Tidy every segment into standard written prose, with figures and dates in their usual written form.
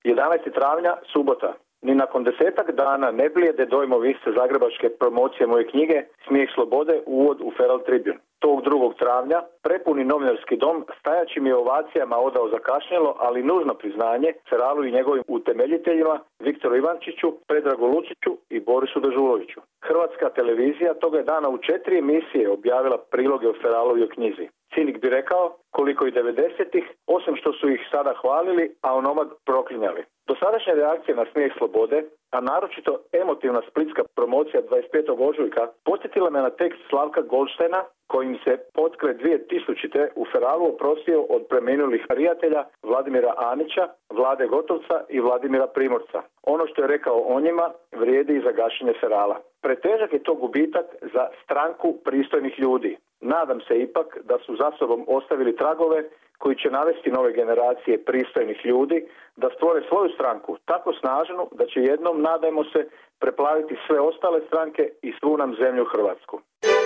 11. travnja, subota. Ni nakon 10 dana ne blijede dojmovi sa zagrebačke promocije moje knjige Smijeh slobode, uvod u Feral Tribune. Tog 2. travnja prepuni novinarski dom stajaćim je ovacijama odao zakašnjelo, ali nužno priznanje Feralu i njegovim utemeljiteljima Viktoru Ivančiću, Predragu Lučiću i Borisu Dežuloviću. Hrvatska televizija toga je dana u 4 emisije objavila priloge o Feralovoj knjizi. Cinik bi rekao koliko i 90-ih, osim što su ih sada hvalili, a onomad proklinjali. Dosadašnje reakcije na Smijeh slobode, a naročito emotivna splitska promocija 25. ožujka, podsjetila me na tekst Slavka Goldsteina, kojim se potkraj 2000. u Feralu oprostio od preminulih prijatelja Vladimira Anića, Vlade Gotovca i Vladimira Primorca. Ono što je rekao o njima vrijedi i za gašenje Ferala. Pretežak je to gubitak za stranku pristojnih ljudi. Nadam se ipak da su za sobom ostavili tragove koji će navesti nove generacije pristojnih ljudi da stvore svoju stranku tako snažnu da će jednom, nadajmo se, preplaviti sve ostale stranke i svu nam zemlju Hrvatsku.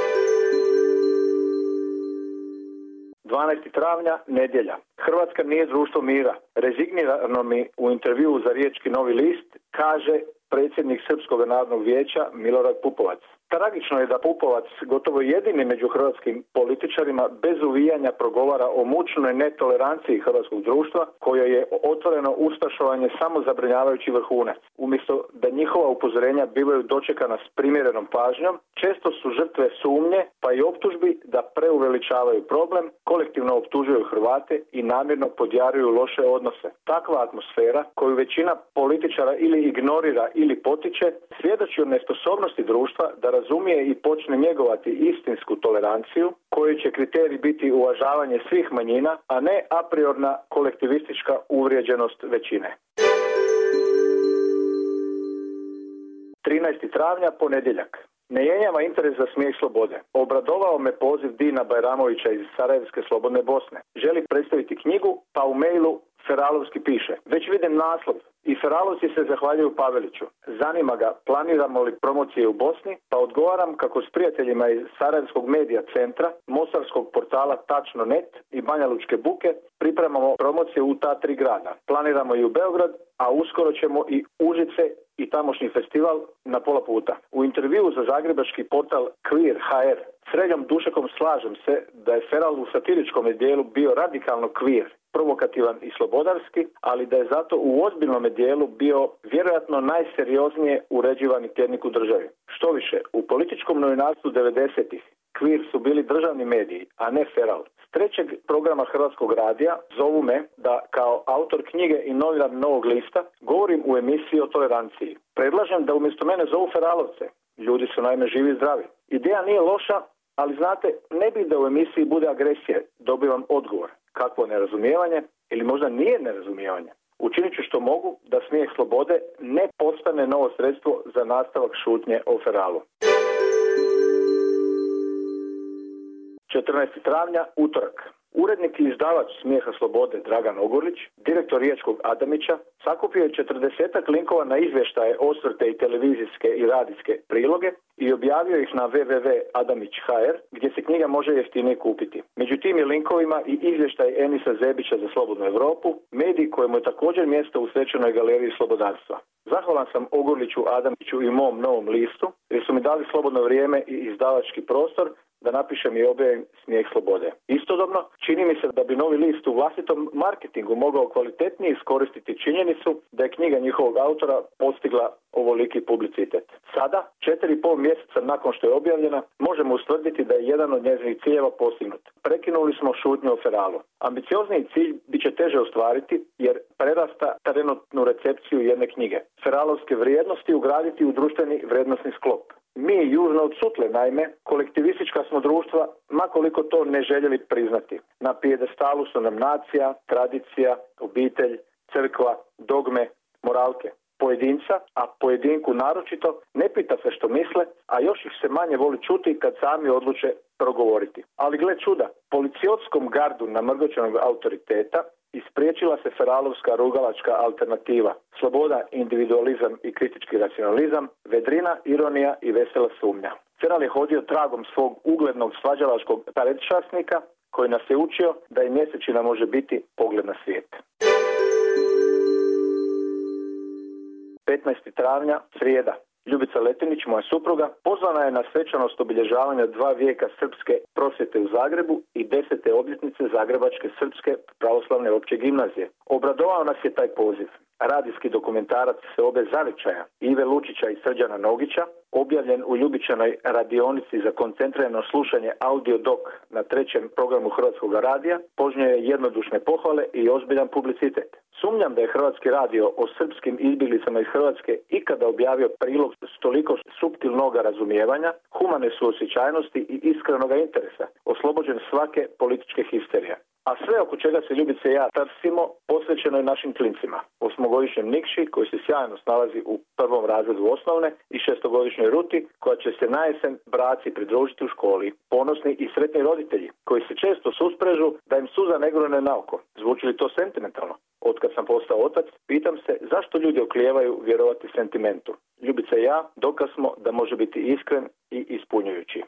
12. travnja, nedjelja. Hrvatska nije društvo mira. Rezignirano mi u intervjuu za Riječki Novi list kaže predsjednik Srpskog narodnog vijeća Milorad Pupovac. Tragično je da Pupovac, gotovo jedini među hrvatskim političarima, bez uvijanja progovara o mučnoj netoleranciji hrvatskog društva, koja je otvoreno ustašovanje samo zabrinjavajući vrhunac. Umjesto da njihova upozorenja bivaju dočekana s primjerenom pažnjom, često su žrtve sumnje pa i optužbi da preuveličavaju problem, kolektivno optužuju Hrvate i namjerno podjaruju loše odnose. Takva atmosfera, koju većina političara ili ignorira ili potiče, svjedoči o nesposobnosti društva da razumije i počne njegovati istinsku toleranciju, koji će kriterij biti uvažavanje svih manjina, a ne a priorna kolektivistička uvrijeđenost većine. 13. travnja, ponedjeljak. Ne jenjava interes za Smijeh slobode. Obradovao me poziv Dina Bajramovića iz Sarajevske slobodne Bosne. Želi predstaviti knjigu, pa u mailu Feralovski piše: već vidim naslov i Feralovci se zahvaljuju Paveliću. Zanima ga planiramo li promocije u Bosni, pa odgovaram kako s prijateljima iz Sarajevskog medija centra, mostarskog portala Tačno.net i Banja Lučke buke pripremamo promocije u ta 3 grada. Planiramo i u Beograd, a uskoro ćemo i Užice i tamošnji festival na pola puta. U intervjuu za zagrebački portal Queer HR Sreljom Dušekom slažem se da je Feral u satiričkom dijelu bio radikalno queer, provokativan i slobodarski, ali da je zato u ozbiljnom dijelu bio vjerojatno najserioznije uređivani tjednik u državi. Što više, u političkom novinarstvu 90-ih queer su bili državni mediji, a ne Feral. S 3. programa Hrvatskog radija zovu me da kao autor knjige i novinar Novog lista govorim u emisiji o toleranciji. Predlažem da umjesto mene zovu Feralovce. Ljudi su naime živi i zdravi. Ideja nije loša, ali znate, ne bih da u emisiji bude agresije. Dobivam odgovor. Kakvo nerazumijevanje ili možda nije nerazumijevanje. Učinit ću što mogu da Smijeh slobode ne postane novo sredstvo za nastavak šutnje o Feralu. 14. travnja, utorak. Urednik i izdavač Smijeha slobode Dragan Ogorlić, direktor Riječkog Adamića, sakupio je 40 linkova na izvještaje, osvrte i televizijske i radijske priloge i objavio ih na www.adamić.hr gdje se knjiga može jeftinije kupiti. Među tim je linkovima i izvještaj Enisa Zebića za Slobodnu Europu, medij kojemu je također mjesto u svečanoj galeriji slobodarstva. Zahvalan sam Ogorliću, Adamiću i mom Novom listu jer su mi dali slobodno vrijeme i izdavački prostor da napišem i objavim Smijeh slobode. Istodobno, čini mi se da bi Novi list u vlastitom marketingu mogao kvalitetnije iskoristiti činjenicu da je knjiga njihovog autora postigla ovoliki publicitet. Sada, 4,5 mjeseca nakon što je objavljena, možemo ustvrditi da je jedan od njezinih ciljeva postignut. Prekinuli smo šutnju o Feralu. Ambiciozniji cilj bit će teže ostvariti jer prerasta trenutnu recepciju jedne knjige. Feralovske vrijednosti ugraditi u društveni vrijednosni sklop. Mi, južno od Sutle, naime, kolektivistička smo društva, makoliko to ne željeli priznati. Na pijedestalu su nam nacija, tradicija, obitelj, crkva, dogme, moralke. Pojedinca, a pojedinku naročito, ne pita se što misle, a još ih se manje voli čuti kad sami odluče progovoriti. Ali gle čuda, policijskom gardu namrgoćenog autoriteta ispriječila se feralovska rugalačka alternativa. Sloboda, individualizam i kritički racionalizam, vedrina, ironija i vesela sumnja. Feral je hodio tragom svog uglednog svađalačkog predčasnika koji nas je učio da i mjesečina može biti pogled na svijet. 15. travnja, srijeda. Ljubica Letinić, moja supruga, pozvana je na svečanost obilježavanja 2 vijeka srpske prosvjete u Zagrebu i 10. obljetnice Zagrebačke srpske pravoslavne opće gimnazije. Obradovao nas je taj poziv. Radijski dokumentarac Seobe Zavičaja, Ive Lučića i Srđana Nogića, objavljen u Ljubičanoj radionici za koncentrirano slušanje Audio Doc na 3. programu Hrvatskog radija, požnio je jednodušne pohvale i ozbiljan publicitet. Sumnjam da je Hrvatski radio o srpskim izbjeglicama iz Hrvatske ikada objavio prilog s toliko suptilnog razumijevanja, humane suosjećajnosti i iskrenoga interesa, oslobođen svake političke histerije. A sve oko čega se Ljubica i ja trsimo posvećeno je našim klincima. 8-godišnjem Nikši koji se sjajno snalazi u 1. razredu osnovne i 6-godišnjoj Ruti koja će se na jesen braci pridružiti u školi. Ponosni i sretni roditelji koji se često susprežu da im suza ne grune na oko. Zvuči li to sentimentalno? Otkad sam postao otac, pitam se zašto ljudi oklijevaju vjerovati sentimentu. Ljubica i ja dokaz smo da može biti iskren i ispunjujući.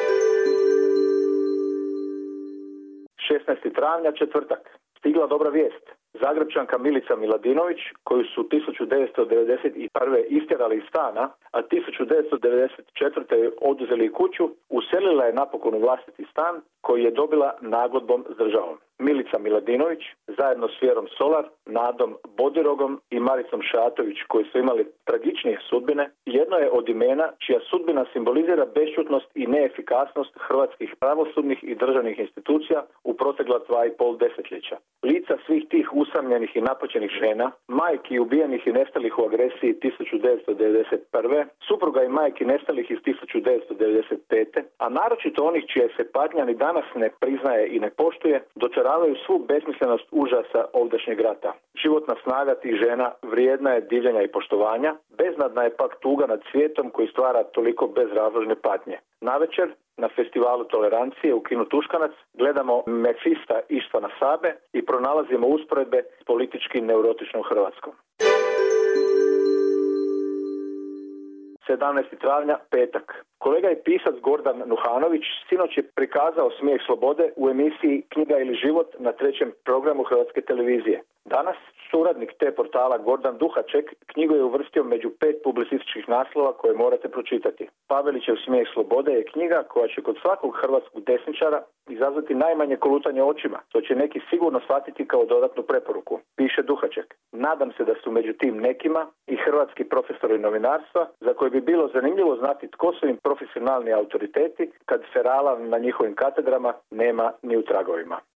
16. travnja, četvrtak. Stigla dobra vijest. Zagrebčanka Milica Miladinović, koju su 1991. istjerali iz stana, a 1994. oduzeli kuću, uselila je napokon u vlastiti stan koji je dobila nagodbom s državom. Milica Miladinović, zajedno s Vjerom Solar, Nadom Bodirogom i Maricom Šatović, koji su imali tragičnije sudbine, jedno je od imena čija sudbina simbolizira bešćutnost i neefikasnost hrvatskih pravosudnih i državnih institucija u protekla 2,5 desetljeća. Lica svih tih usamljenih i napaćenih žena, majki ubijenih i nestalih u agresiji 1991. supruga i majki nestalih iz 1995. a naročito onih čije se patnja ni danas ne priznaje i ne poštuje, dočaravaju svu besmislenost užasa ovdašnjeg rata. Životna snaga tih žena vrijedna je divljenja i poštovanja, beznadna je pak tuga nad svijetom koji stvara toliko bezrazložne patnje. Navečer, na festivalu tolerancije u kinu Tuškanac, gledamo Mefista Ištvana Sabe i pronalazimo usporedbe s politički neurotičnom Hrvatskom. 17. travnja, petak. Kolega i pisac Gordan Nuhanović sinoć je prikazao Smijeh slobode u emisiji Knjiga ili život na 3. programu Hrvatske televizije. Danas suradnik te portala Gordan Duhaček knjigu je uvrstio među 5 publicističkih naslova koje morate pročitati. Pavelićev Smijeh slobode je knjiga koja će kod svakog hrvatskog desničara izazvati najmanje kolutanje očima, što će neki sigurno shvatiti kao dodatnu preporuku. Piše Duhaček. Nadam se da su među tim nekima i hrvatski profesori novinarstva za koje bi bilo zanimljivo znati tko su im profesionalni autoriteti kad ferala na njihovim katedrama nema ni u tragovima.